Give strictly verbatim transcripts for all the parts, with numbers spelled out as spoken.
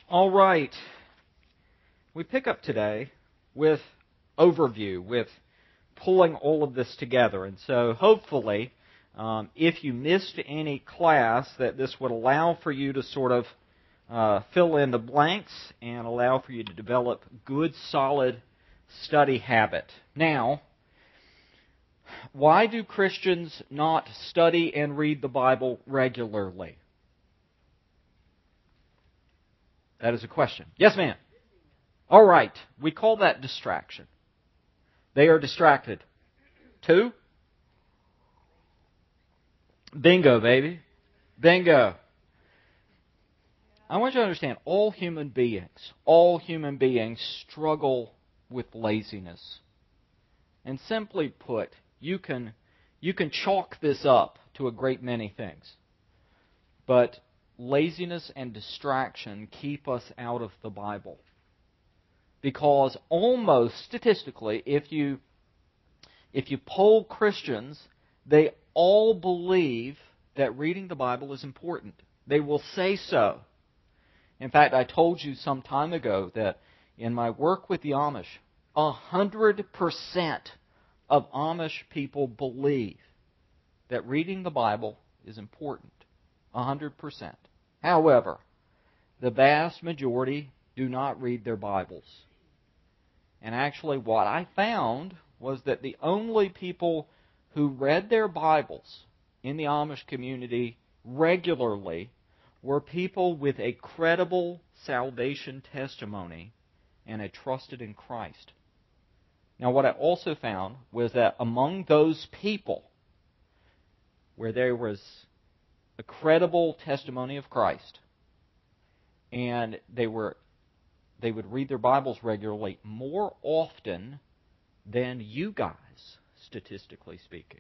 All right. We pick up today with overview, with pulling all of this together. And so hopefully, um, if you missed any class, that this would allow for you to sort of uh, fill in the blanks and allow for you to develop good, solid study habit. Now, why do Christians not study and read the Bible regularly? That is a question. Yes, ma'am. All right. We call that distraction. They are distracted. Two? Bingo, baby. Bingo. I want you to understand, all human beings, all human beings struggle with laziness. And simply put, you can, you can chalk this up to a great many things. But laziness and distraction keep us out of the Bible. Because almost statistically, if you if you poll Christians, they all believe that reading the Bible is important. They will say so. In fact, I told you some time ago that in my work with the Amish, a hundred percent of Amish people believe that reading the Bible is important. A hundred percent. However, the vast majority do not read their Bibles. And actually what I found was that the only people who read their Bibles in the Amish community regularly were people with a credible salvation testimony and had trusted in Christ. Now what I also found was that among those people where there was a credible testimony of Christ and they were they would read their Bibles regularly more often than you guys, statistically speaking.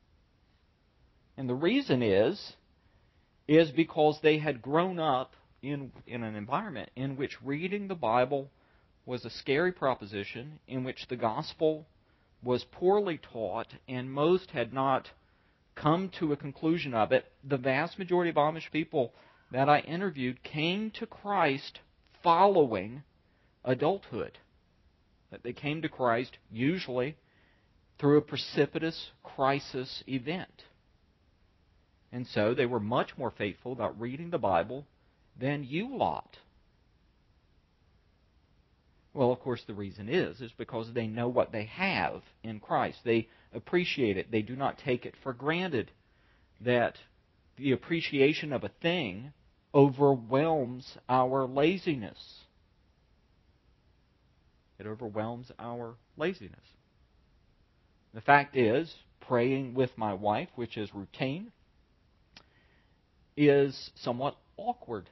And the reason is, is because they had grown up in, in an environment in which reading the Bible was a scary proposition, in which the gospel was poorly taught, and most had not come to a conclusion of it. The vast majority of Amish people that I interviewed came to Christ following adulthood. That they came to Christ usually through a precipitous crisis event. And so they were much more faithful about reading the Bible than you lot. Well, of course, the reason is, is because they know what they have in Christ. They appreciate it. They do not take it for granted that the appreciation of a thing overwhelms our laziness. It overwhelms our laziness. The fact is, praying with my wife, which is routine, is somewhat awkward.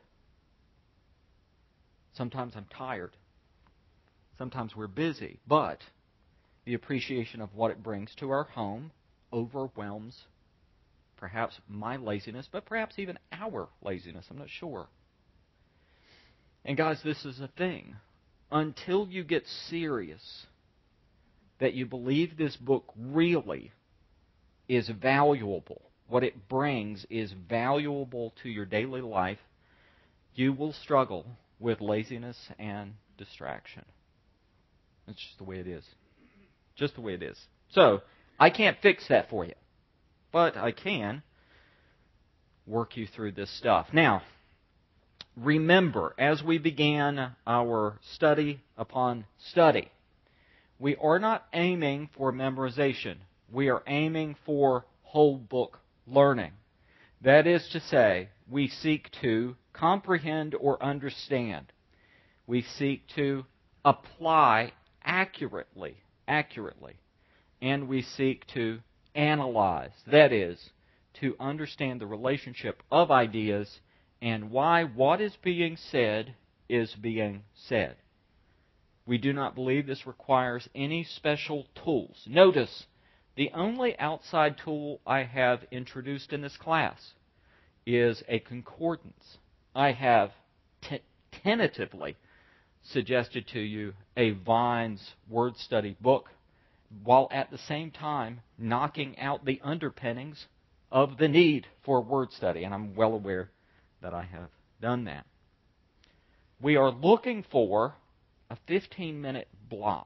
Sometimes I'm tired. Sometimes we're busy. But the appreciation of what it brings to our home overwhelms perhaps my laziness, but perhaps even our laziness. I'm not sure. And guys, this is a thing. Until you get serious that you believe this book really is valuable, what it brings is valuable to your daily life, you will struggle with laziness and distraction. That's just the way it is. Just the way it is. So, I can't fix that for you. But I can work you through this stuff. Now, remember, as we began our study upon study, we are not aiming for memorization. We are aiming for whole book learning. That is to say, we seek to comprehend or understand. We seek to apply accurately, accurately. And we seek to analyze. That is, to understand the relationship of ideas and why what is being said is being said. We do not believe this requires any special tools. Notice, the only outside tool I have introduced in this class is a concordance. I have t- tentatively suggested to you a Vine's word study book, while at the same time knocking out the underpinnings of the need for word study. And I'm well aware that I have done that. we are looking for a fifteen-minute block.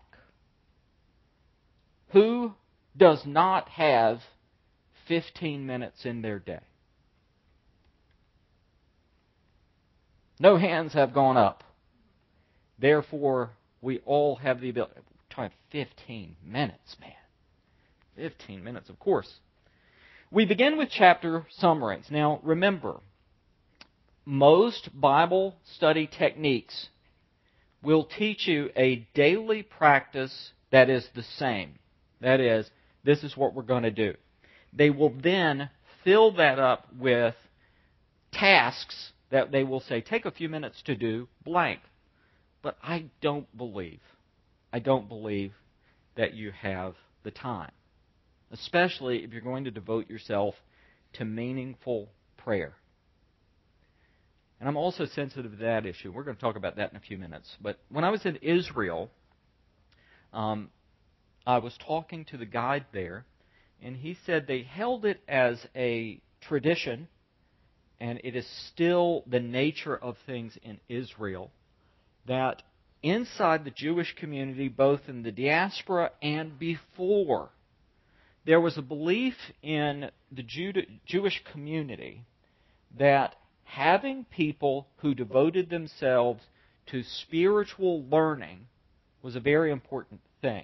Who does not have fifteen minutes in their day? No hands have gone up. Therefore, we all have the ability. We're talking fifteen minutes, man. fifteen minutes, of course. We begin with chapter summaries. Now, remember, most Bible study techniques will teach you a daily practice that is the same. That is, this is what we're going to do. They will then fill that up with tasks that they will say, take a few minutes to do blank. But I don't believe, I don't believe that you have the time. Especially if you're going to devote yourself to meaningful prayer. And I'm also sensitive to that issue. We're going to talk about that in a few minutes. But when I was in Israel, um, I was talking to the guide there, and he said they held it as a tradition, and it is still the nature of things in Israel, that inside the Jewish community, both in the diaspora and before, there was a belief in the Jude- Jewish community that having people who devoted themselves to spiritual learning was a very important thing.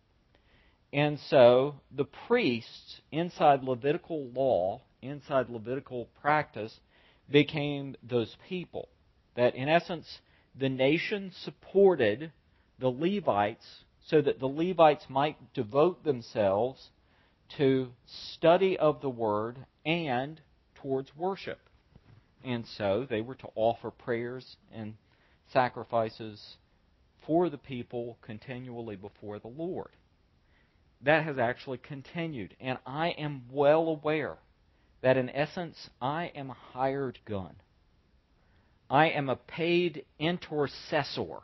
And so the priests inside Levitical law, inside Levitical practice, became those people that, in essence, the nation supported the Levites so that the Levites might devote themselves to study of the Word and towards worship. And so they were to offer prayers and sacrifices for the people continually before the Lord. That has actually continued. And I am well aware that in essence I am a hired gun. I am a paid intercessor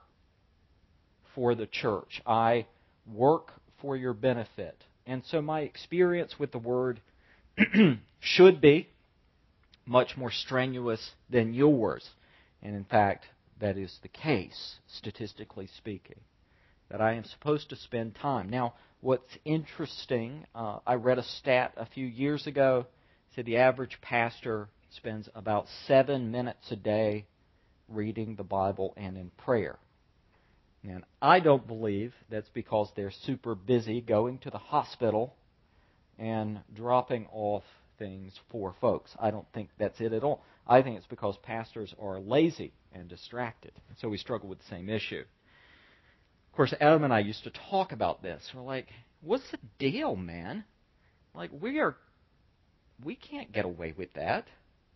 for the church. I work for your benefit. And so my experience with the Word should be much more strenuous than yours. And in fact, that is the case, statistically speaking, that I am supposed to spend time. Now, what's interesting, uh, I read a stat a few years ago, said the average pastor spends about seven minutes a day reading the Bible and in prayer. And I don't believe that's because they're super busy going to the hospital and dropping off things for folks. I don't think that's it at all. I think it's because pastors are lazy and distracted. So we struggle with the same issue. Of course, Adam and I used to talk about this. We're like, what's the deal, man? Like, we are, we can't get away with that.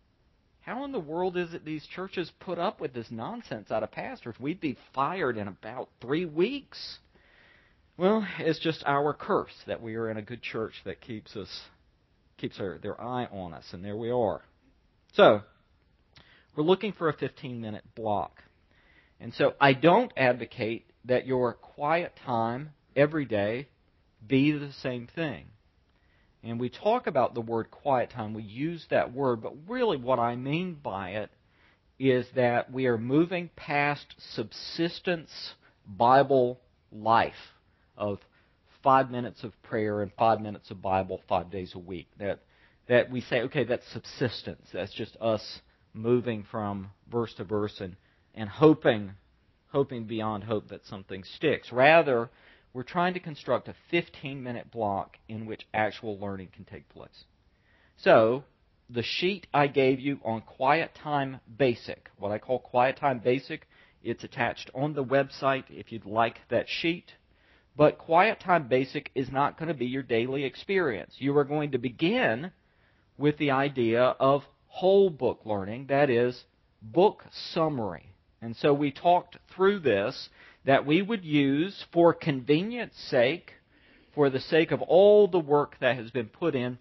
How in the world is it these churches put up with this nonsense out of pastors? We'd be fired in about three weeks. Well, it's just our curse that we are in a good church that keeps us, keeps our, their eye on us, and there we are. So, we're looking for a fifteen-minute block. And so I don't advocate that your quiet time every day be the same thing. And we talk about the word quiet time, we use that word, but really what I mean by it is that we are moving past subsistence Bible life of five minutes of prayer and five minutes of Bible five days a week. That that we say, okay, that's subsistence. That's just us moving from verse to verse and, and hoping, hoping beyond hope that something sticks. Rather, we're trying to construct a fifteen-minute block in which actual learning can take place. So, the sheet I gave you on Quiet Time Basic, what I call Quiet Time Basic, it's attached on the website if you'd like that sheet. But Quiet Time Basic is not going to be your daily experience. You are going to begin with the idea of whole book learning, that is, book summary. And so we talked through this, that we would use for convenience sake, for the sake of all the work that has been put in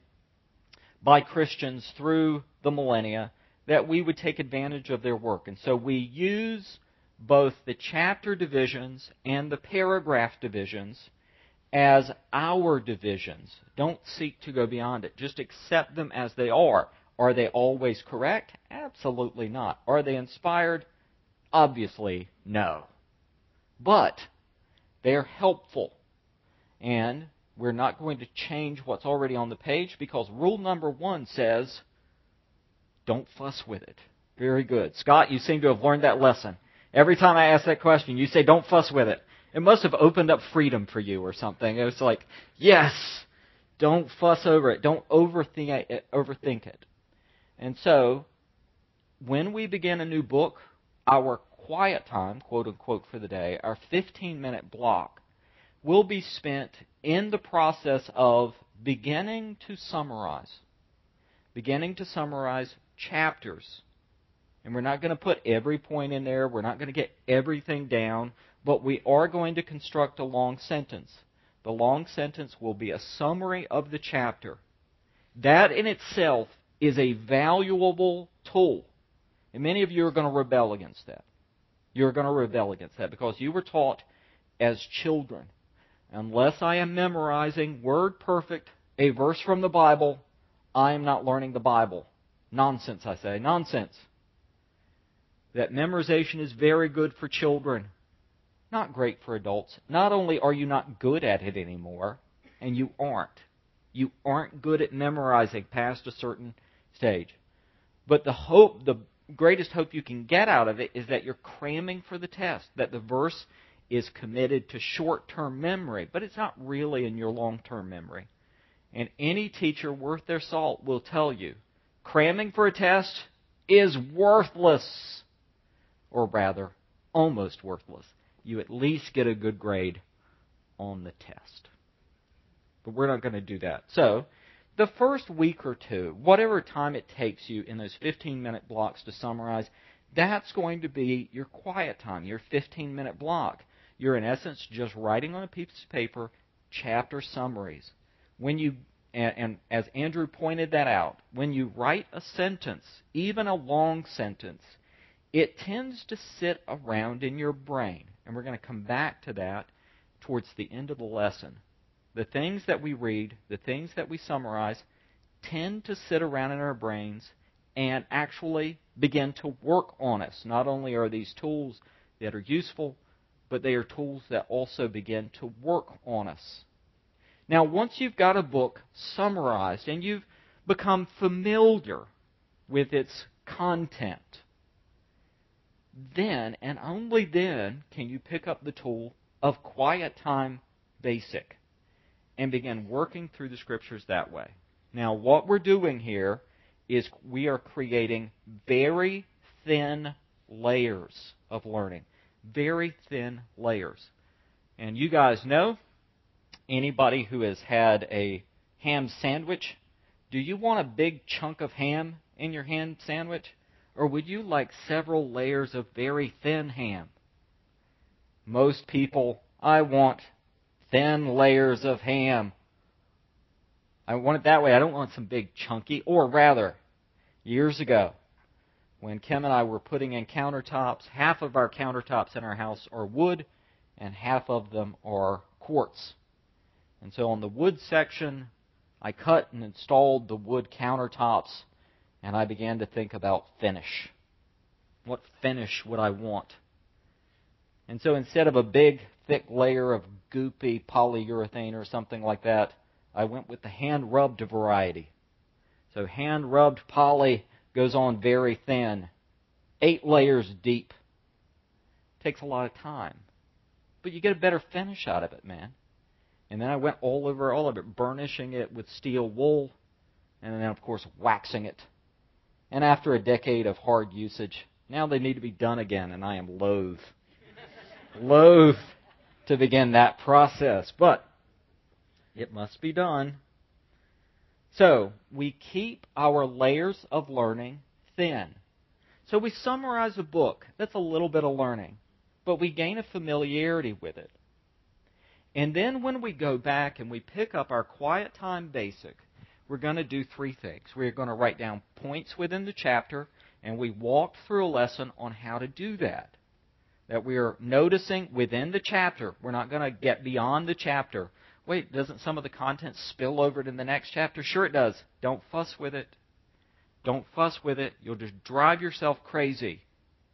by Christians through the millennia, that we would take advantage of their work. And so we use both the chapter divisions and the paragraph divisions as our divisions. Don't seek to go beyond it. Just accept them as they are. Are they always correct? Absolutely not. Are they inspired? Obviously, no. But they're helpful. And we're not going to change what's already on the page because rule number one says, don't fuss with it. Very good. Scott, you seem to have learned that lesson. Every time I ask that question, you say, don't fuss with it. It must have opened up freedom for you or something. It was like, yes, don't fuss over it. Don't overthink it. Overthink it. And so, when we begin a new book, our quiet time, quote unquote, for the day, our fifteen-minute block, will be spent in the process of beginning to summarize. Beginning to summarize chapters. And we're not going to put every point in there. We're not going to get everything down. But we are going to construct a long sentence. The long sentence will be a summary of the chapter. That in itself is a valuable tool. And many of you are going to rebel against that. You're going to rebel against that because you were taught as children, unless I am memorizing word perfect a verse from the Bible, I am not learning the Bible. Nonsense, I say. Nonsense. That memorization is very good for children. Not great for adults. Not only are you not good at it anymore, and you aren't. You aren't good at memorizing past a certain stage. But the hope, the greatest hope you can get out of it is that you're cramming for the test, that the verse is committed to short-term memory, but it's not really in your long-term memory. And any teacher worth their salt will tell you, cramming for a test is worthless. Or rather, almost worthless. You at least get a good grade on the test. But we're not going to do that. So, the first week or two, whatever time it takes you in those fifteen-minute blocks to summarize, that's going to be your quiet time, your fifteen-minute block. You're in essence just writing on a piece of paper chapter summaries. When you, and, and as Andrew pointed that out, when you write a sentence, even a long sentence, it tends to sit around in your brain. And we're going to come back to that towards the end of the lesson. The things that we read, the things that we summarize, tend to sit around in our brains and actually begin to work on us. Not only are these tools that are useful, but they are tools that also begin to work on us. Now, once you've got a book summarized and you've become familiar with its content, then and only then can you pick up the tool of Quiet Time Basic and begin working through the Scriptures that way. Now, what we're doing here is we are creating very thin layers of learning. Very thin layers. And you guys know, anybody who has had a ham sandwich, do you want a big chunk of ham in your ham sandwich? Or would you like several layers of very thin ham? Most people, I want thin layers of ham. I want it that way. I don't want some big chunky. Or rather, years ago, when Kim and I were putting in countertops, half of our countertops in our house are wood, and half of them are quartz. And so on the wood section, I cut and installed the wood countertops, and I began to think about finish. What finish would I want? And so instead of a big, thick layer of goopy polyurethane or something like that, I went with the hand-rubbed variety. So hand-rubbed poly goes on very thin, eight layers deep. Takes a lot of time. But you get a better finish out of it, man. And then I went all over all of it, burnishing it with steel wool, and then, of course, waxing it. And after a decade of hard usage, now they need to be done again, and I am loath, loath to begin that process. But it must be done. So, we keep our layers of learning thin. So we summarize a book. That's a little bit of learning. But we gain a familiarity with it. And then when we go back and we pick up our Quiet Time Basic, we're going to do three things. We're going to write down points within the chapter, and we walk through a lesson on how to do that. That we are noticing within the chapter. We're not going to get beyond the chapter. Wait, doesn't some of the content spill over to the next chapter? Sure it does. Don't fuss with it. Don't fuss with it. You'll just drive yourself crazy.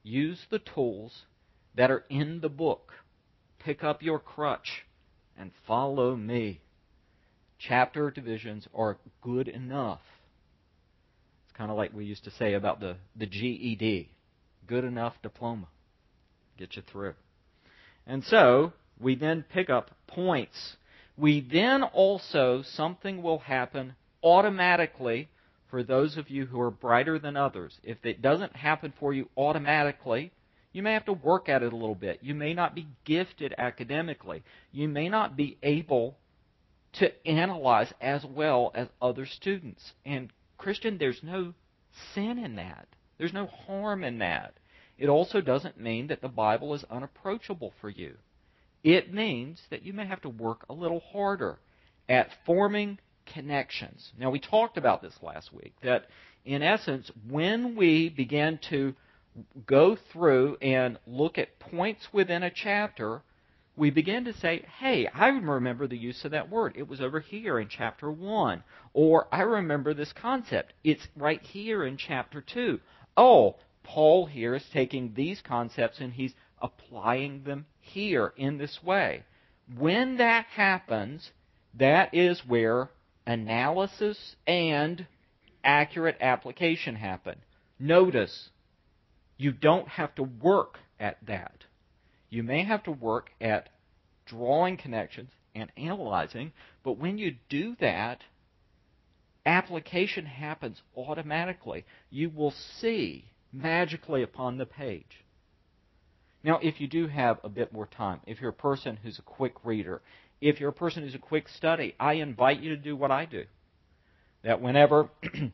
use the tools that are in the book. Pick up your crutch and follow me. Chapter divisions are good enough. It's kind of like we used to say about the, the G E D. Good enough diploma. Get you through. And so, we then pick up points. We then also, something will happen automatically for those of you who are brighter than others. If it doesn't happen for you automatically, you may have to work at it a little bit. You may not be gifted academically. You may not be able to analyze as well as other students. And Christian, there's no sin in that. There's no harm in that. It also doesn't mean that the Bible is unapproachable for you. It means that you may have to work a little harder at forming connections. Now, we talked about this last week, that in essence, when we begin to go through and look at points within a chapter, we begin to say, hey, I remember the use of that word. It was over here in chapter one. Or I remember this concept. It's right here in chapter two. Oh, Paul here is taking these concepts and he's applying them here in this way. When that happens, that is where analysis and accurate application happen. Notice, you don't have to work at that. You may have to work at drawing connections and analyzing, but when you do that, application happens automatically. You will see magically upon the page. Now, if you do have a bit more time, if you're a person who's a quick reader, if you're a person who's a quick study, I invite you to do what I do. That whenever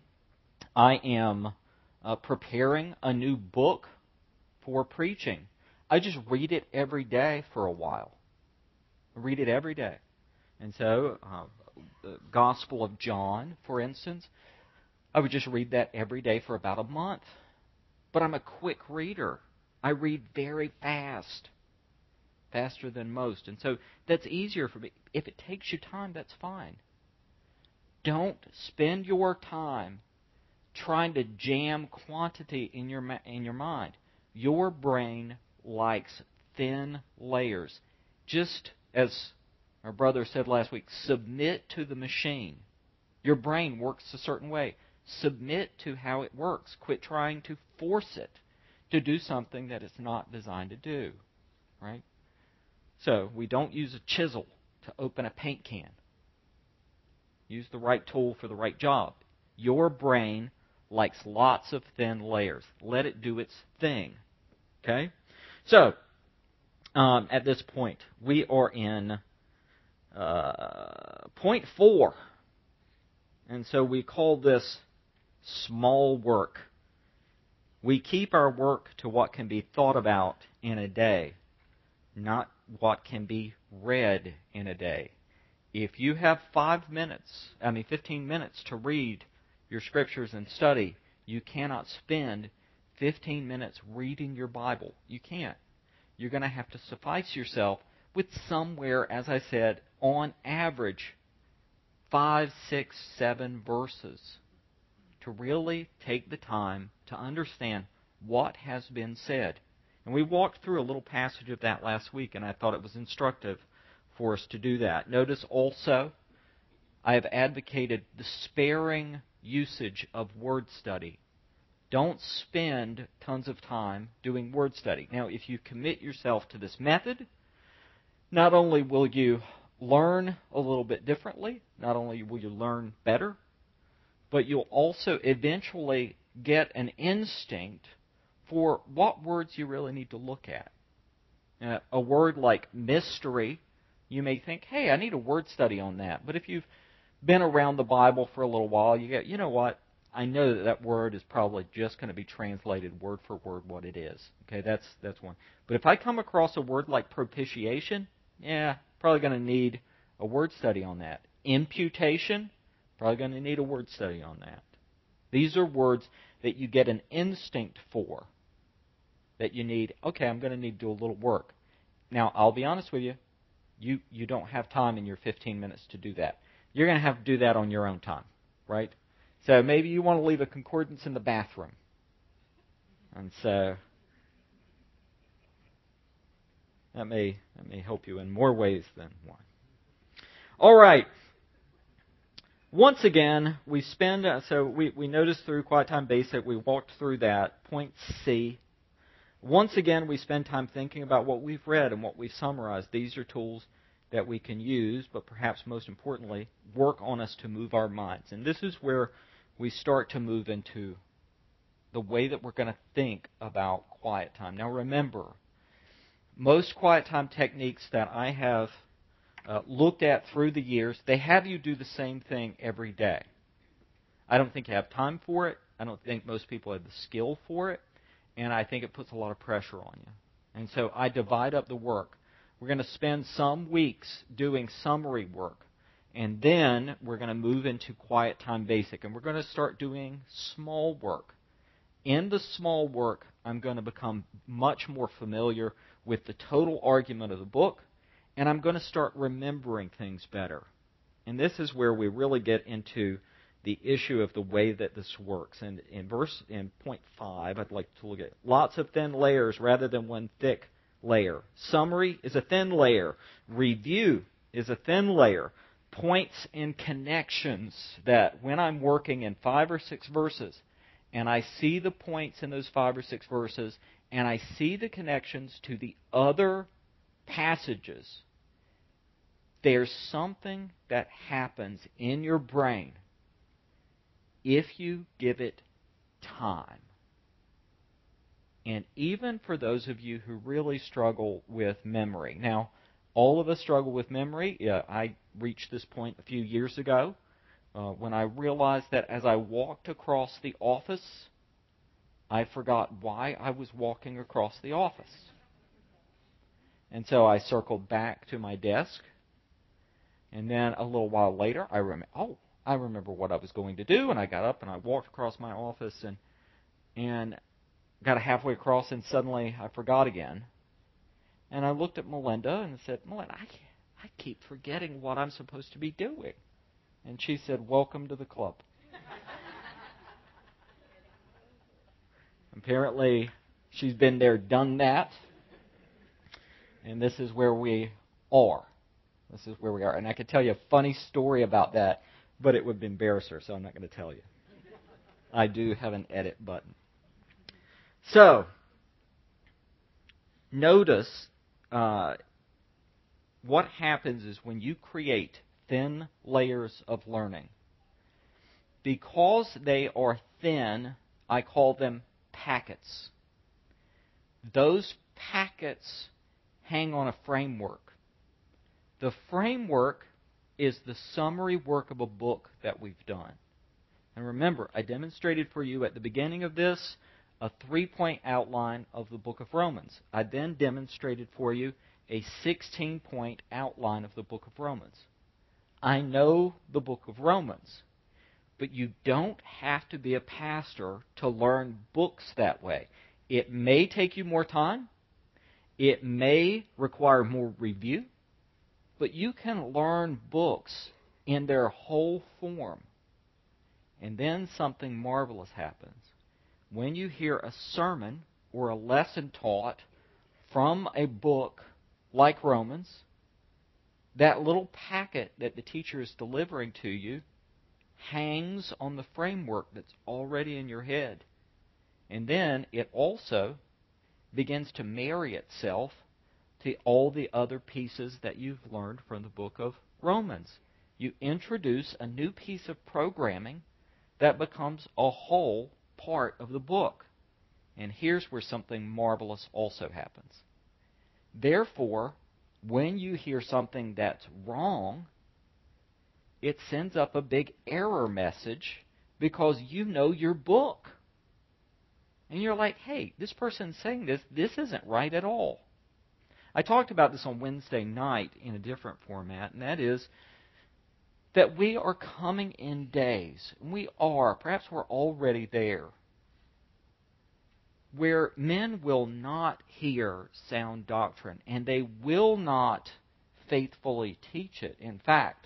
I am uh, preparing a new book for preaching, I just read it every day for a while. I read it every day. And so, uh, the Gospel of John, for instance, I would just read that every day for about a month. But I'm a quick reader. I read very fast. Faster than most. And so that's easier for me. If it takes you time, that's fine. Don't spend your time trying to jam quantity in your in your mind. Your brain likes thin layers. Just as our brother said last week, submit to the machine. Your brain works a certain way. Submit to how it works. Quit trying to force it to do something that it's not designed to do. Right? So, we don't use a chisel to open a paint can. Use the right tool for the right job. Your brain likes lots of thin layers. Let it do its thing. Okay? So, um, at this point, we are in uh, point four. And so we call this small work. We keep our work to what can be thought about in a day, not what can be read in a day. If you have five minutes, I mean fifteen minutes to read your scriptures and study, you cannot spend fifteen minutes reading your Bible. You can't. You're going to have to suffice yourself with somewhere, as I said, on average, five, six, seven verses to really take the time to understand what has been said. And we walked through a little passage of that last week, and I thought it was instructive for us to do that. Notice also, I have advocated the sparing usage of word study. Don't spend tons of time doing word study. Now, if you commit yourself to this method, not only will you learn a little bit differently, not only will you learn better, but you'll also eventually get an instinct for what words you really need to look at. Uh, a word like mystery, you may think, hey, I need a word study on that. But if you've been around the Bible for a little while, you get, you know what? I know that that word is probably just going to be translated word for word what it is. Okay, that's that's one. But if I come across a word like propitiation, yeah, probably going to need a word study on that. Imputation, probably going to need a word study on that. These are words that you get an instinct for, that you need, okay, I'm going to need to do a little work. Now, I'll be honest with you, you, you don't have time in your fifteen minutes to do that. You're going to have to do that on your own time, right? So maybe you want to leave a concordance in the bathroom. And so That may, that may help you in more ways than one. All right. Once again, we spend, uh, so we, we noticed through Quiet Time Basic, we walked through that. Point C. Once again, we spend time thinking about what we've read and what we've summarized. These are tools that we can use, but perhaps most importantly, work on us to move our minds. And this is where we start to move into the way that we're going to think about quiet time. Now remember, most quiet time techniques that I have uh, looked at through the years, they have you do the same thing every day. I don't think you have time for it. I don't think most people have the skill for it. And I think it puts a lot of pressure on you. And so I divide up the work. We're going to spend some weeks doing summary work. And then we're going to move into Quiet Time Basic. And we're going to start doing small work. In the small work, I'm going to become much more familiar with the total argument of the book. And I'm going to start remembering things better. And this is where we really get into the issue of the way that this works. And in verse in point five, I'd like to look at lots of thin layers rather than one thick layer. Summary is a thin layer. Review is a thin layer. Points and connections that when I'm working in five or six verses and I see the points in those five or six verses and I see the connections to the other passages, there's something that happens in your brain if you give it time. And even for those of you who really struggle with memory. Now, all of us struggle with memory. Yeah, I reached this point a few years ago uh, when I realized that as I walked across the office, I forgot why I was walking across the office. And so I circled back to my desk. And then a little while later, I remember, oh, I remember what I was going to do. And I got up and I walked across my office and and got halfway across and suddenly I forgot again. And I looked at Melinda and said, Melinda, I, I keep forgetting what I'm supposed to be doing. And she said, welcome to the club. Apparently, she's been there, done that. And this is where we are. This is where we are. And I could tell you a funny story about that, but it would embarrass her, so I'm not going to tell you. I do have an edit button. So, notice uh, what happens is when you create thin layers of learning. Because they are thin, I call them packets. Those packets hang on a framework. The framework is the summary work of a book that we've done. And remember, I demonstrated for you at the beginning of this a three-point outline of the book of Romans. I then demonstrated for you a sixteen-point outline of the book of Romans. I know the book of Romans, but you don't have to be a pastor to learn books that way. It may take you more time. It may require more review. But you can learn books in their whole form. And then something marvelous happens. When you hear a sermon or a lesson taught from a book like Romans, that little packet that the teacher is delivering to you hangs on the framework that's already in your head. And then it also begins to marry itself to all the other pieces that you've learned from the book of Romans. You introduce a new piece of programming that becomes a whole part of the book. And here's where something marvelous also happens. Therefore, when you hear something that's wrong, it sends up a big error message because you know your book. And you're like, hey, this person's saying this, this isn't right at all. I talked about this on Wednesday night in a different format, and that is that we are coming in days, and we are, perhaps we're already there, where men will not hear sound doctrine, and they will not faithfully teach it. In fact,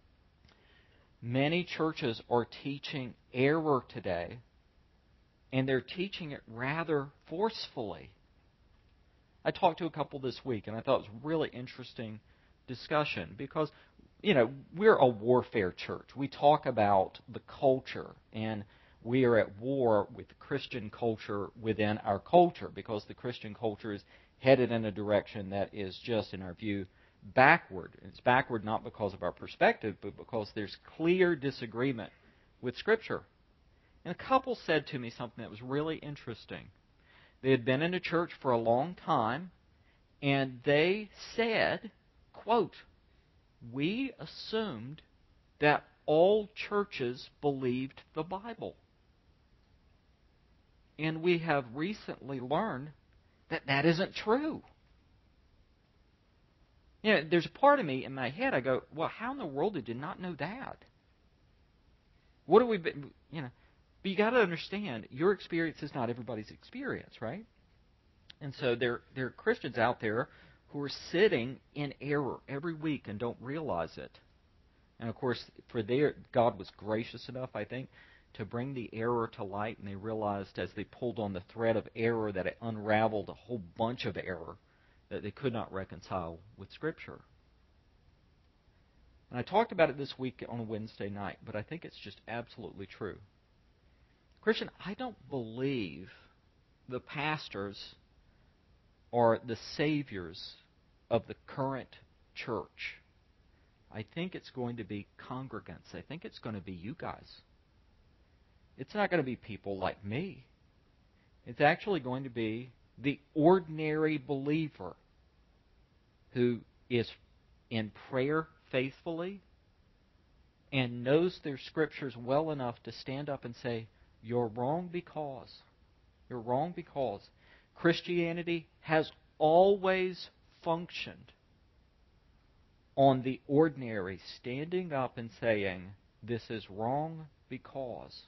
many churches are teaching error today, and they're teaching it rather forcefully. I talked to a couple this week, and I thought it was a really interesting discussion because, you know, we're a warfare church. We talk about the culture, and we are at war with the Christian culture within our culture because the Christian culture is headed in a direction that is just, in our view, backward. It's backward not because of our perspective, but because there's clear disagreement with Scripture. And a couple said to me something that was really interesting. They had been in a church for a long time, and they said, quote, "We assumed that all churches believed the Bible. And we have recently learned that that isn't true." You know, there's a part of me in my head, I go, well, how in the world did you not know that? What do we, you know, but you got to understand, your experience is not everybody's experience, right? And so there, there are Christians out there who are sitting in error every week and don't realize it. And of course, for their, God was gracious enough, I think, to bring the error to light, and they realized as they pulled on the thread of error that it unraveled a whole bunch of error that they could not reconcile with Scripture. And I talked about it this week on a Wednesday night, but I think it's just absolutely true. Christian, I don't believe the pastors are the saviors of the current church. I think it's going to be congregants. I think it's going to be you guys. It's not going to be people like me. It's actually going to be the ordinary believer who is in prayer faithfully and knows their Scriptures well enough to stand up and say, "You're wrong because." You're wrong because Christianity has always functioned on the ordinary standing up and saying, "This is wrong because."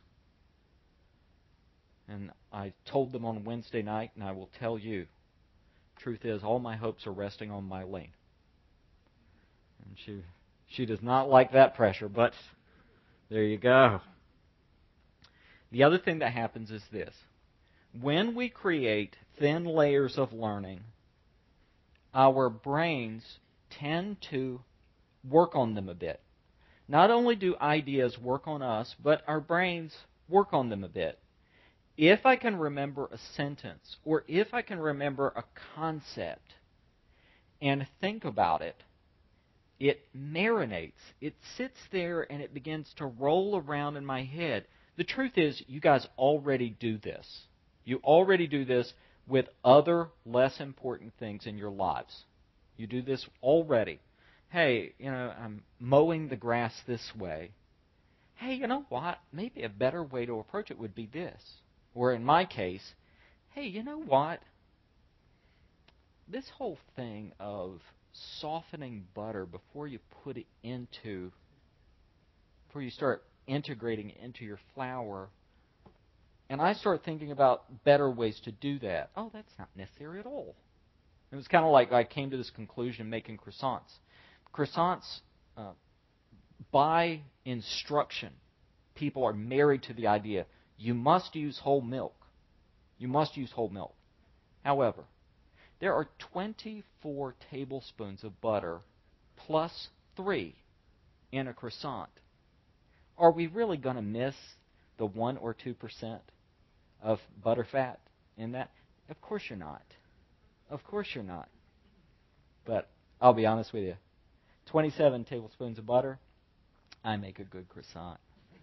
And I told them on Wednesday night, and I will tell you, truth is, all my hopes are resting on Mylene. And she, she does not like that pressure, but there you go. The other thing that happens is this. When we create thin layers of learning, our brains tend to work on them a bit. Not only do ideas work on us, but our brains work on them a bit. If I can remember a sentence, or if I can remember a concept and think about it, it marinates. It sits there and it begins to roll around in my head. The truth is, you guys already do this. You already do this with other less important things in your lives. You do this already. Hey, you know, I'm mowing the grass this way. Hey, you know what? Maybe a better way to approach it would be this. Or in my case, hey, you know what? This whole thing of softening butter before you put it into, before you start integrating it into your flour, and I start thinking about better ways to do that. Oh, that's not necessary at all. It was kind of like I came to this conclusion making croissants. Croissants, uh, by instruction, people are married to the idea you must use whole milk. You must use whole milk. However, there are twenty-four tablespoons of butter plus three in a croissant. Are we really going to miss the one or two percent of butter fat in that? Of course you're not. Of course you're not. But I'll be honest with you. twenty-seven tablespoons of butter, I make a good croissant.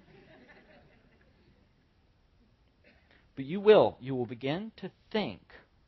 But you will. You will begin to think.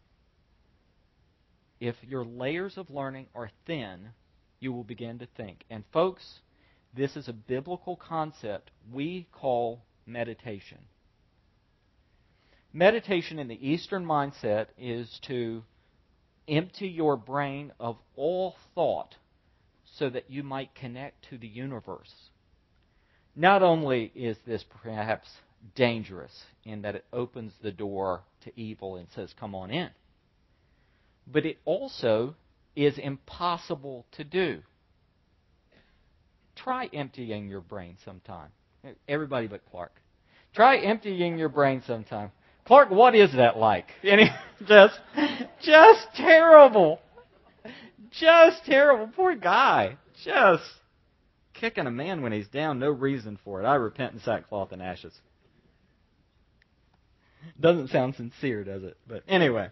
If your layers of learning are thin, you will begin to think. And folks, this is a biblical concept we call meditation. Meditation in the Eastern mindset is to empty your brain of all thought so that you might connect to the universe. Not only is this perhaps dangerous in that it opens the door to evil and says, "Come on in," but it also is impossible to do. Try emptying your brain sometime. Everybody but Clark. Try emptying your brain sometime. Clark, what is that like? And he, just, just terrible. Just terrible. Poor guy. Just kicking a man when he's down, no reason for it. I repent in sackcloth and ashes. Doesn't sound sincere, does it? But anyway.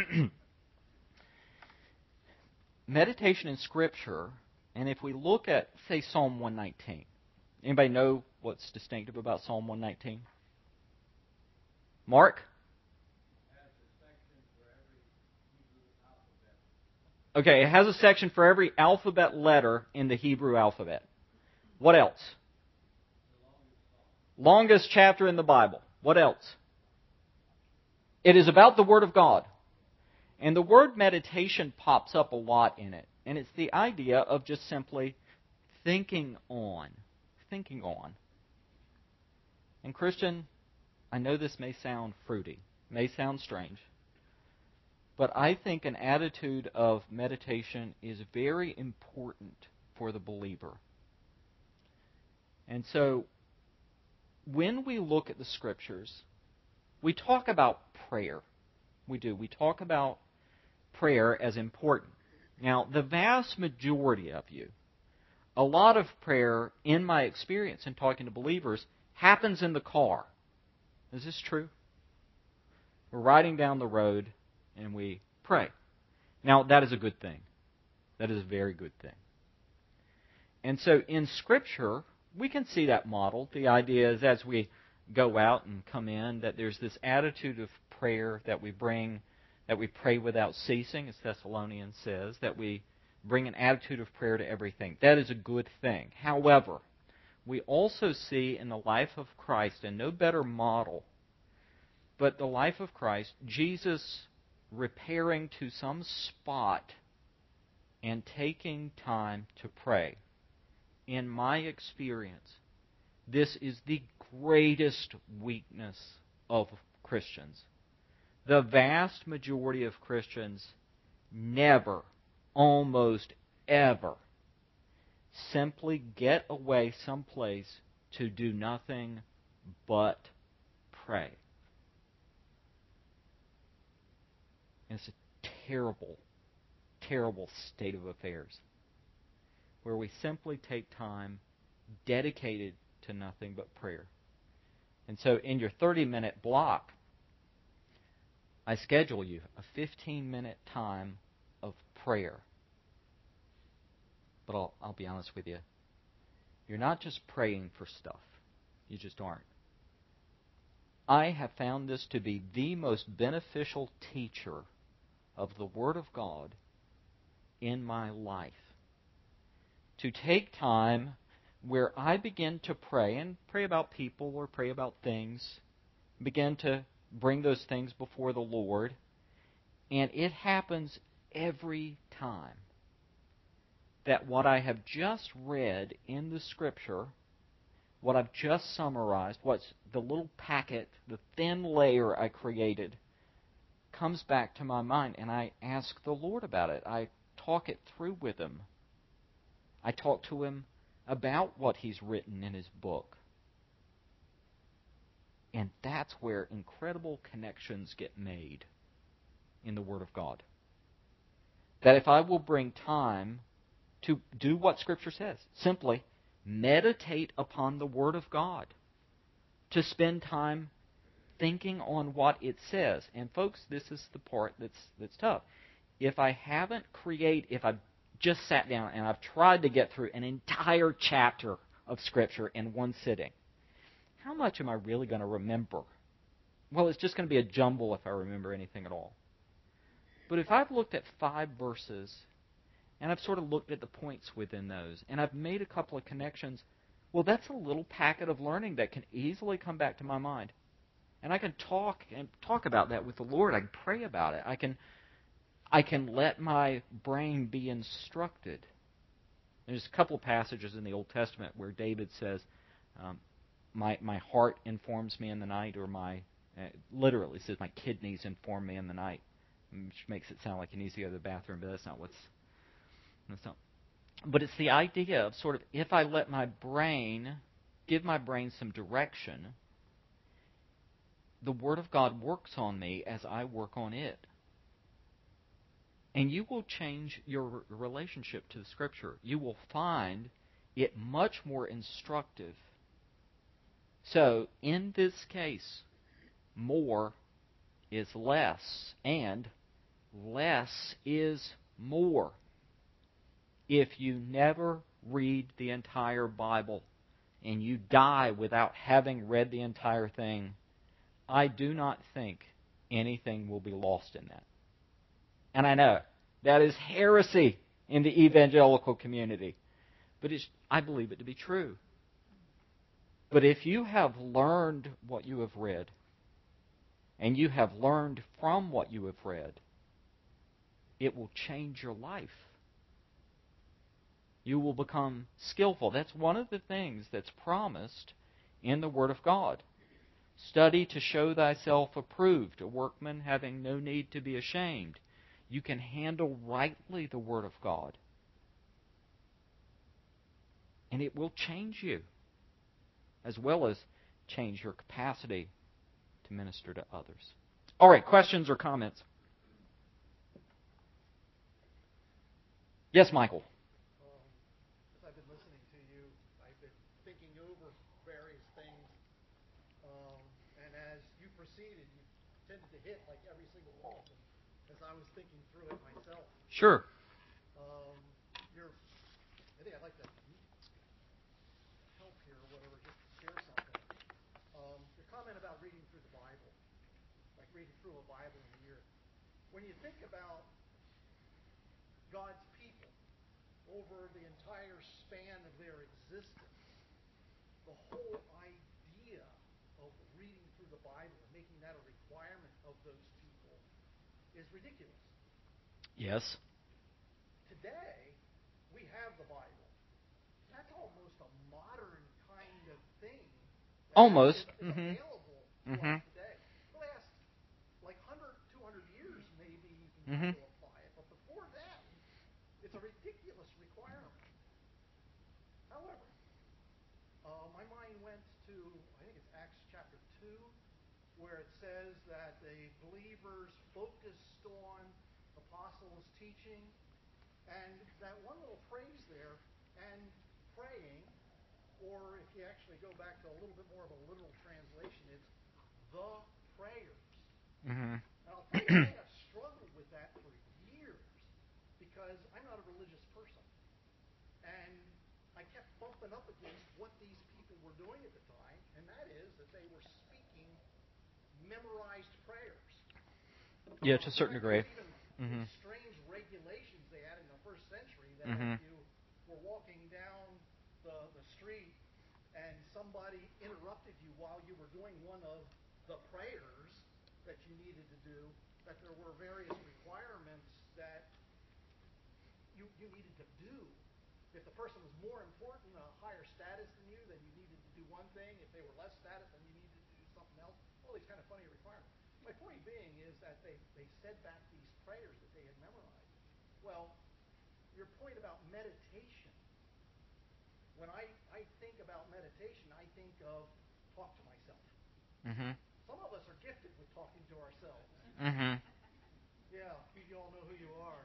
Meditation in Scripture, and if we look at, say, Psalm one nineteen. Anybody know what's distinctive about Psalm one nineteen? Mark? Okay, it has a section for every alphabet letter in the Hebrew alphabet. What else? Longest chapter in the Bible. What else? It is about the Word of God. And the word meditation pops up a lot in it. And it's the idea of just simply thinking on. Thinking on. And Christian, I know this may sound fruity, may sound strange, but I think an attitude of meditation is very important for the believer. And so, when we look at the Scriptures, we talk about prayer. We do. We talk about prayer as important. Now, the vast majority of you, a lot of prayer, in my experience in talking to believers, happens in the car. Is this true? We're riding down the road and we pray. Now, that is a good thing. That is a very good thing. And so in Scripture, we can see that modeled. The idea is as we go out and come in, that there's this attitude of prayer that we bring, that we pray without ceasing, as Thessalonians says, that we bring an attitude of prayer to everything. That is a good thing. However, we also see in the life of Christ, and no better model, but the life of Christ, Jesus repairing to some spot and taking time to pray. In my experience, this is the greatest weakness of Christians. The vast majority of Christians never, almost ever, simply get away someplace to do nothing but pray. And it's a terrible, terrible state of affairs where we simply take time dedicated to nothing but prayer. And so in your thirty-minute block, I schedule you a fifteen-minute time of prayer. But I'll, I'll be honest with you. You're not just praying for stuff. You just aren't. I have found this to be the most beneficial teacher of the Word of God in my life. To take time where I begin to pray, and pray about people or pray about things, begin to bring those things before the Lord, and it happens every time that what I have just read in the Scripture, what I've just summarized, what's the little packet, the thin layer I created, comes back to my mind, and I ask the Lord about it. I talk it through with Him. I talk to Him about what He's written in His book. And that's where incredible connections get made in the Word of God. That if I will bring time to do what Scripture says, simply meditate upon the Word of God, to spend time thinking on what it says. And folks, this is the part that's that's tough. If I haven't created, if I've just sat down and I've tried to get through an entire chapter of Scripture in one sitting, how much am I really going to remember? Well, it's just going to be a jumble if I remember anything at all. But if I've looked at five verses, and I've sort of looked at the points within those, and I've made a couple of connections, well, that's a little packet of learning that can easily come back to my mind. And I can talk and talk about that with the Lord. I can pray about it. I can I can let my brain be instructed. There's a couple of passages in the Old Testament where David says, um, my my heart informs me in the night, or my, uh, literally says my kidneys inform me in the night, which makes it sound like he needs to go to the bathroom, but that's not what's, that's not. But it's the idea of sort of, if I let my brain, give my brain some direction, the Word of God works on me as I work on it. And you will change your relationship to the Scripture. You will find it much more instructive. So, in this case, more is less, and less is more. If you never read the entire Bible and you die without having read the entire thing, I do not think anything will be lost in that. And I know that is heresy in the evangelical community, but it's, I believe it to be true. But if you have learned what you have read, and you have learned from what you have read, it will change your life. You will become skillful. That's one of the things that's promised in the Word of God. Study to show thyself approved, a workman having no need to be ashamed. You can handle rightly the Word of God. And it will change you, as well as change your capacity to minister to others. All right, questions or comments? Yes, Michael. I've been listening to you. I've been thinking over various things. Um, and as you proceeded, you tended to hit like every single one of them as I was thinking through it myself. Sure. Um, you're, I think I'd like to help here or whatever, just to share something. Um, your comment about reading through the Bible, like reading through a Bible in a year. When you think about God's people over the entire span of their existence, the whole idea of reading through the Bible and making that a requirement of those people is ridiculous. Yes. Today, we have the Bible. That's almost a modern kind of thing. Almost. Is, is mm-hmm. available to mm-hmm. us today. The last, like, one hundred, two hundred years, maybe you can mm-hmm. kind of apply it. But before then, it's a ridiculous requirement. However, Uh, my mind went to, I think it's Acts chapter two, where it says that the believers focused on apostles' teaching. And that one little phrase there, and praying, or if you actually go back to a little bit more of a literal translation, it's the prayers. Mm-hmm. And I'll tell you, I have struggled with that for years because I'm not a religious person. And I kept bumping up against what these people were doing at the time, and that is that they were speaking memorized prayers. Yeah, to a certain uh, degree. Even mm-hmm. strange regulations they had in the first century that mm-hmm. if you were walking down the, the street and somebody interrupted you while you were doing one of the prayers that you needed to do, that there were various requirements that you, you needed to do. If the person was more important, a higher status than you, then you needed to do one thing. If they were less status, then you needed to do something else. All these kind of funny requirements. My point being is that they, they said back these prayers that they had memorized. Well, your point about meditation, when I, I think about meditation, I think of talk to myself. Mm-hmm. Some of us are gifted with talking to ourselves. Mm-hmm. Yeah, you all know who you are.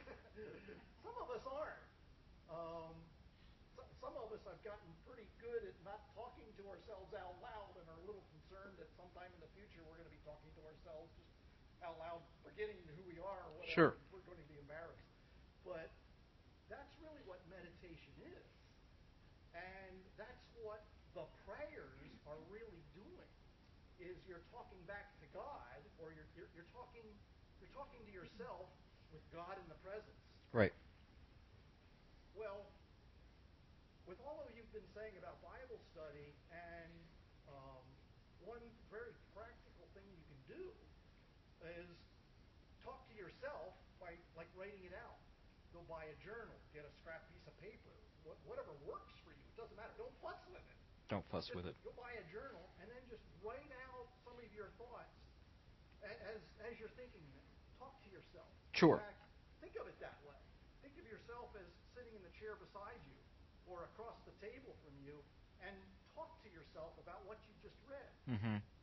Some of us aren't. Um, so, some of us have gotten pretty good at not talking to ourselves out loud and are a little concerned that sometime in the future we're going to be talking to ourselves just out loud, forgetting who we are or whatever. Sure. We're going to be embarrassed. But that's really what meditation is. And that's what the prayers are really doing, is you're talking back to God, or you're, you're, you're talking you're talking to yourself with God in the presence. Right. Well, with all of you've been saying about Bible study, and um, one very practical thing you can do is talk to yourself by like writing it out. Go buy a journal, get a scrap piece of paper, wh- whatever works for you. It doesn't matter. Don't fuss with it. Don't fuss Just with it. go buy a journal and then just write out some of your thoughts as as you're thinking them. Talk to yourself. Sure. In fact, think of it that way. Think of yourself as sitting in the chair beside you or across the table from you, and talk to yourself about what you just read. Mm-hmm. That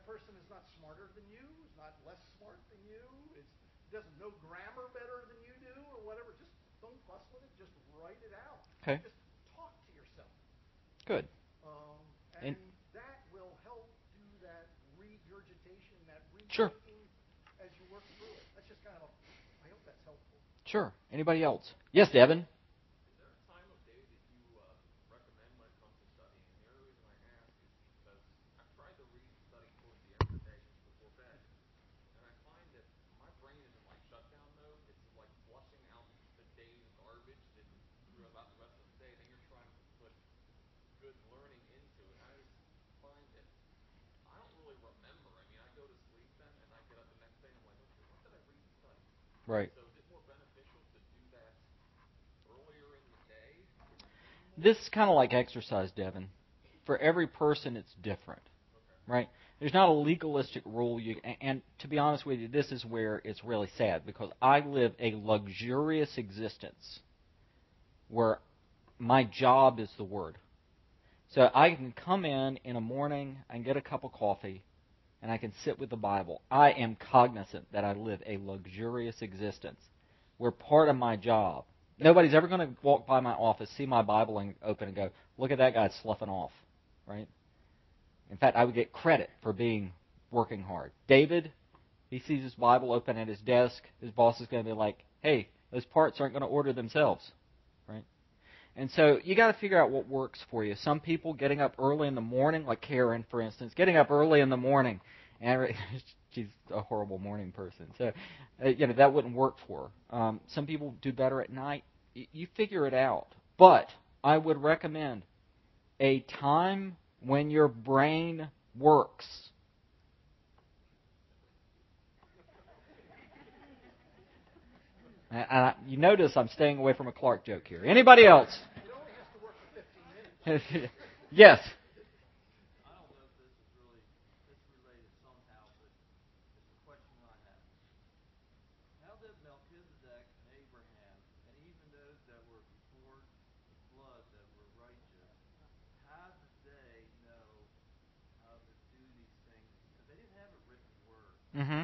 person is not smarter than you, is not less smart than you, is, doesn't know grammar better than you do, or whatever. Just don't fuss with it. Just write it out. Okay. Just talk to yourself. Good. Um, and, And that will help do that regurgitation, that sure. rethinking as you work through it. That's just kind of a, I hope that's helpful. Sure. Anybody else? Yes, Devin? Is there a time of day that you uh, recommend when it comes to studying? And the only reason I ask is because I've tried to read and study towards the end of the day before bed, and I find that my brain is in like shutdown mode. It's like flushing out the day's garbage that throughout the rest of the day. Then you're trying to put good learning into it. I just find that I don't really remember. I mean, I go to sleep then, and I get up the next day, and I'm like, okay, what did I read and study? Right. So is it more beneficial to do that earlier in the day? This is kind of like exercise, Devin. For every person, it's different. Okay. Right? There's not a legalistic rule. You, and to be honest with you, this is where it's really sad, because I live a luxurious existence where my job is the Word. So I can come in in a morning and get a cup of coffee, and I can sit with the Bible. I am cognizant that I live a luxurious existence where part of my job, nobody's ever going to walk by my office, see my Bible and open and go, look at that guy sloughing off, right? In fact, I would get credit for being working hard. David, he sees his Bible open at his desk. His boss is going to be like, hey, those parts aren't going to order themselves, right? And so you got to figure out what works for you. Some people getting up early in the morning, like Karen, for instance, getting up early in the morning, and she's a horrible morning person, so uh, you know that wouldn't work for her. Um, some people do better at night. Y- you figure it out. But I would recommend a time when your brain works. And I, you notice I'm staying away from a Clark joke here. Anybody else? It only has to work for fifteen minutes. Yes. I don't know if this is really this related somehow, but it's a question I have. How did Melchizedek and Abraham, and even those that were before the flood that were righteous, how did they know how to do these things? Because they didn't have a written word Mm-hmm.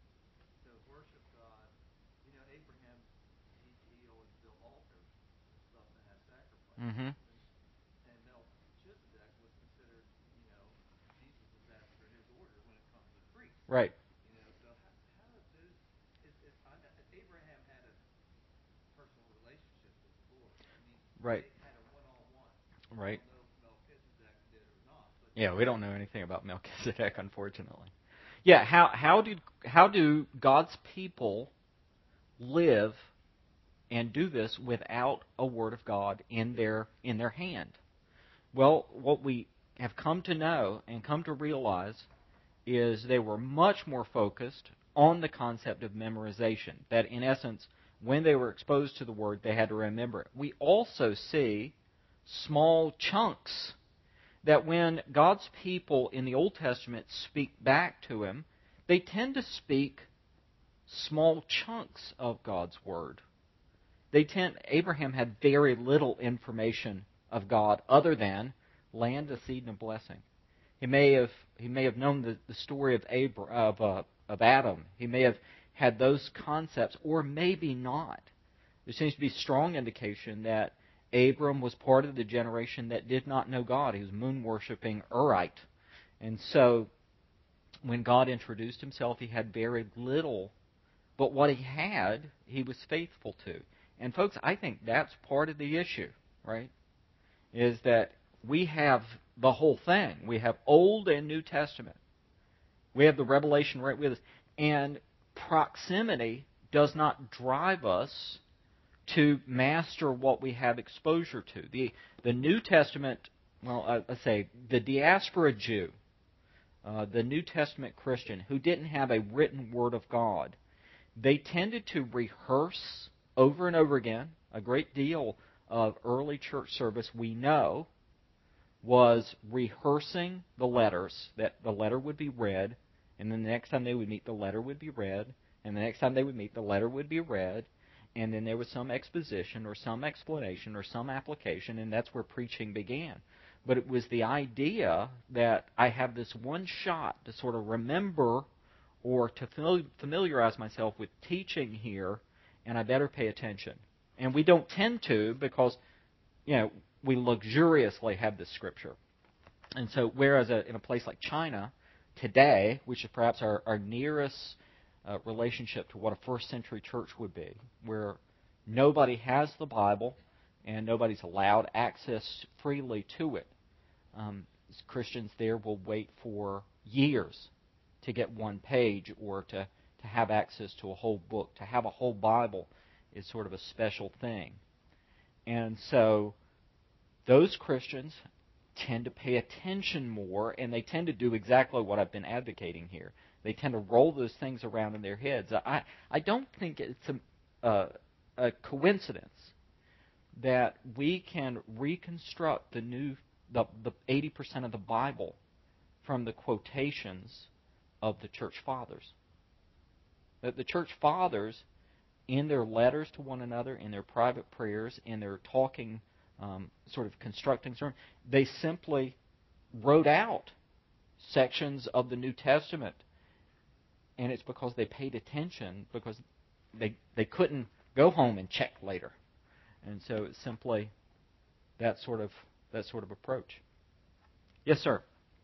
to worship God. You know, Abraham, he, he always built altars and stuff and had sacrifices. Mm-hmm. And Melchizedek was considered, you know, Jesus was after his order when it comes to priests. Right. You know, so how, how did those? Is, is, I, Abraham had a personal relationship with the Lord. I mean, Right. they had a one-on-one. Right. I don't know if Melchizedek did or not, but Yeah, we don't know anything about Melchizedek, unfortunately. Yeah, how how do how do God's people live and do this without a word of God in their in their hand? Well, what we have come to know and come to realize is they were much more focused on the concept of memorization. That in essence, when they were exposed to the Word, they had to remember it. We also see small chunks that when God's people in the Old Testament speak back to Him, they tend to speak small chunks of God's Word. They tend, Abraham had very little information of God other than land, a seed, and a blessing. He may have he may have known the, the story of Abra, of uh, of Adam. He may have had those concepts, or maybe not. There seems to be strong indication that Abram was part of the generation that did not know God. He was moon worshiping Urite, and so when God introduced Himself, he had very little. But what he had, he was faithful to. And folks, I think that's part of the issue, right? Is that we have the whole thing. We have Old and New Testament. We have the Revelation right with us. And proximity does not drive us to master what we have exposure to. The the New Testament, well, I, I say the diaspora Jew, uh, the New Testament Christian who didn't have a written Word of God, they tended to rehearse over and over again. A great deal of early church service, we know, was rehearsing the letters, that the letter would be read, and then the next time they would meet, the letter would be read, and the next time they would meet, the letter would be read, and then there was some exposition or some explanation or some application, and that's where preaching began. but it was the idea that I have this one shot to sort of remember or to familiarize myself with teaching here, and I better pay attention. And we don't tend to because, you know, we luxuriously have this Scripture. And so whereas a, in a place like China today, which is perhaps our, our nearest uh, relationship to what a first century church would be, where nobody has the Bible and nobody's allowed access freely to it, um, Christians there will wait for years to get one page or to, to have access to a whole book. To have a whole Bible is sort of a special thing. And so those Christians tend to pay attention more, and they tend to do exactly what I've been advocating here. They tend to roll those things around in their heads. I, I don't think it's a, uh, a coincidence that we can reconstruct the new the, the eighty percent of the Bible from the quotations of the church fathers. That the church fathers, in their letters to one another, in their private prayers, in their talking, um, sort of constructing sermons, they simply wrote out sections of the New Testament, and it's because they paid attention, because they they couldn't go home and check later, and so it's simply that sort of that sort of approach. Yes, sir.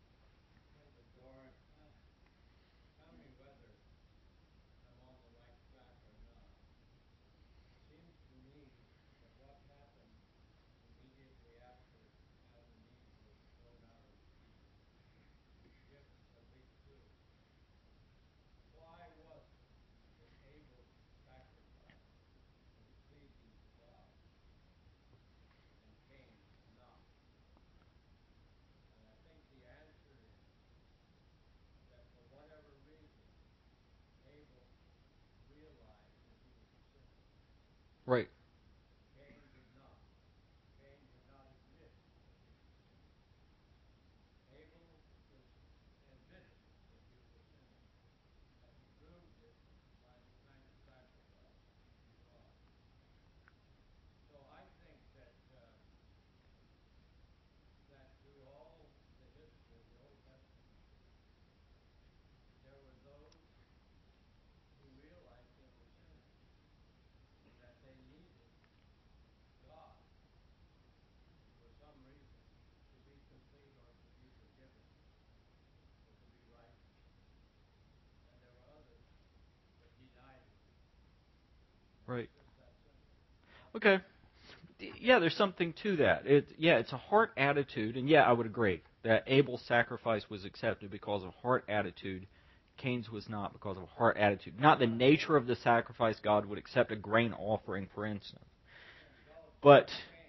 Right. Right. Okay. Yeah, there's something to that. It, yeah, it's a heart attitude, and yeah, I would agree that Abel's sacrifice was accepted because of heart attitude. Cain's was not because of a heart attitude. Not the nature of the sacrifice. God would accept a grain offering, for instance. But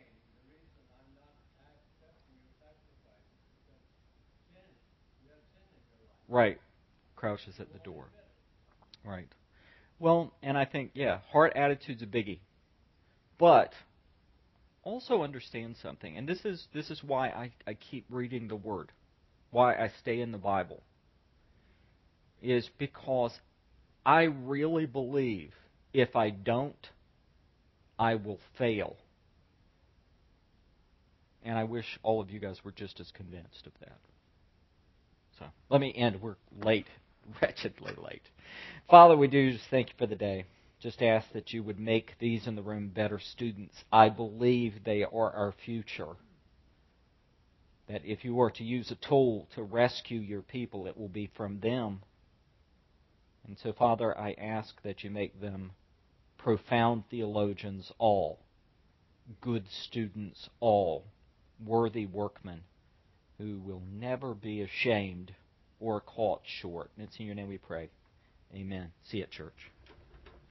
right, crouches at the door. Right. Well, and I think yeah, heart attitude's a biggie. But also understand something, and this is this is why I, I keep reading the Word, why I stay in the Bible, is because I really believe if I don't, I will fail. And I wish all of you guys were just as convinced of that. So let me end. We're late, wretchedly late. Father, we do just thank you for the day. Just ask that you would make these in the room better students. I believe they are our future. That if you were to use a tool to rescue your people, it will be from them. And so, Father, I ask that you make them profound theologians all, good students all, worthy workmen who will never be ashamed or caught short. And it's in your name we pray. Amen. See you at church.